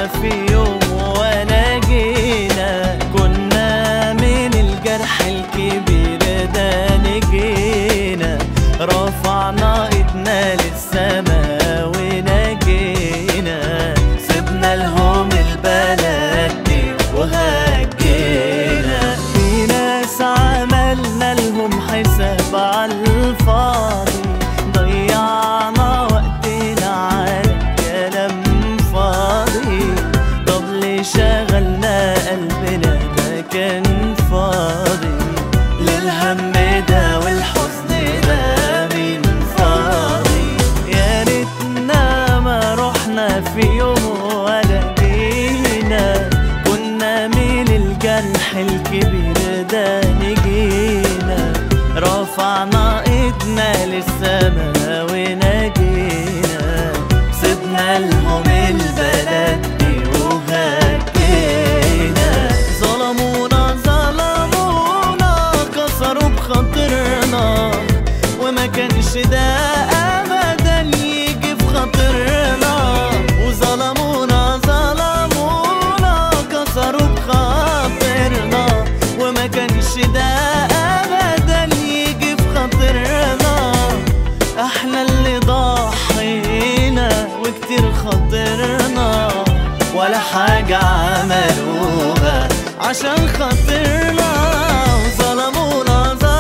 رحنا في يوم ولا جينا، كنا من الجرح الكبير ده نجينا، رفعنا ايدنا للسما ونجينا، سيبنا لهم البلد دي وهجينا. في ناس عملنا لهم حساب عالفاضي، ضيعنا وقتنا على كلام فاضي، طب ليه شغلنا قلبنا ده كان فاضي، للهم ده والحزن ده مين فاضي. يا ريتنا ما رحنا في يوم ولا جينا، كنا من الجرح الكبير ده نجينا، رفعنا ايدنا للسما ونجينا، سيبنا لهم البلد دي وهجينا. ظلمونا كسروا بخاطرنا، وما كانش ده ابدا يجي في خاطرنا، وظلمونا كسروا بخاطرنا، وما كانش ده ابدا يجي في خاطرنا. احنا اللي ضحينا وكتير خاطرنا، ولا حاجة عملوها عشان خاطرنا. ظلمونا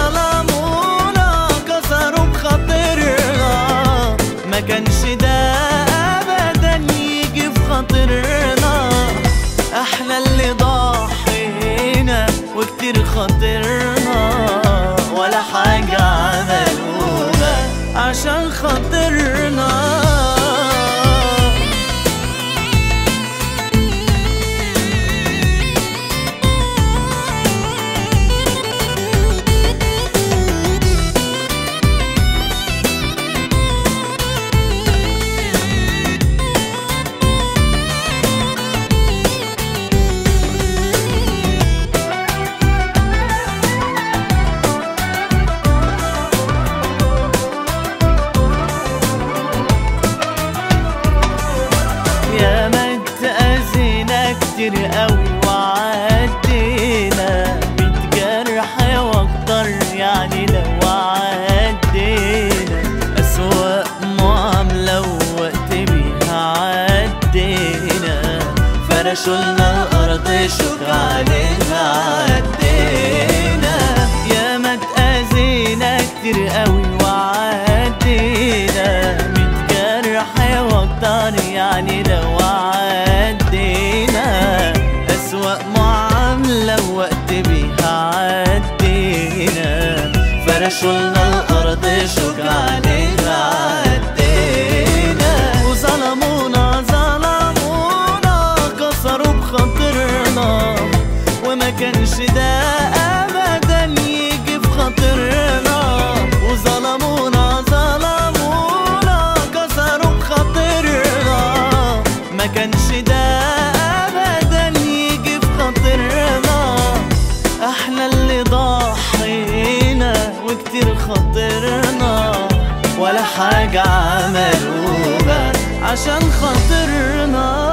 كسروا بخاطرنا، ما كانش ده ابدا يجي في خاطرنا. احنا اللي ضحينا وكتير خاطرنا، ولا حاجة عملوها عشان خاطرنا. كتير قوي وعدينا، 100 جرح واكتر يعني لو عدينا، أسوأ معاملة ووقت بيها عدينا، فرشولنا الأرض شوك عليها عدينا. ياما اتأذينا كتير قوي وعدينا، 100 جرح واكتر يعني لو عدينا، أسوأ معاملة ووقت بيها عدينا، فرشولنا الأرض شوك عليها عدينا. وظلمونا كسروا بخاطرنا، وما كانش ده أبدا يجي في خاطرنا. وظلمونا كسروا بخاطرنا، ما كانش ده ابدا يجي في خاطرنا. احنا اللي ضحينا وكتير خاطرنا، ولا حاجة عملوها عشان خاطرنا.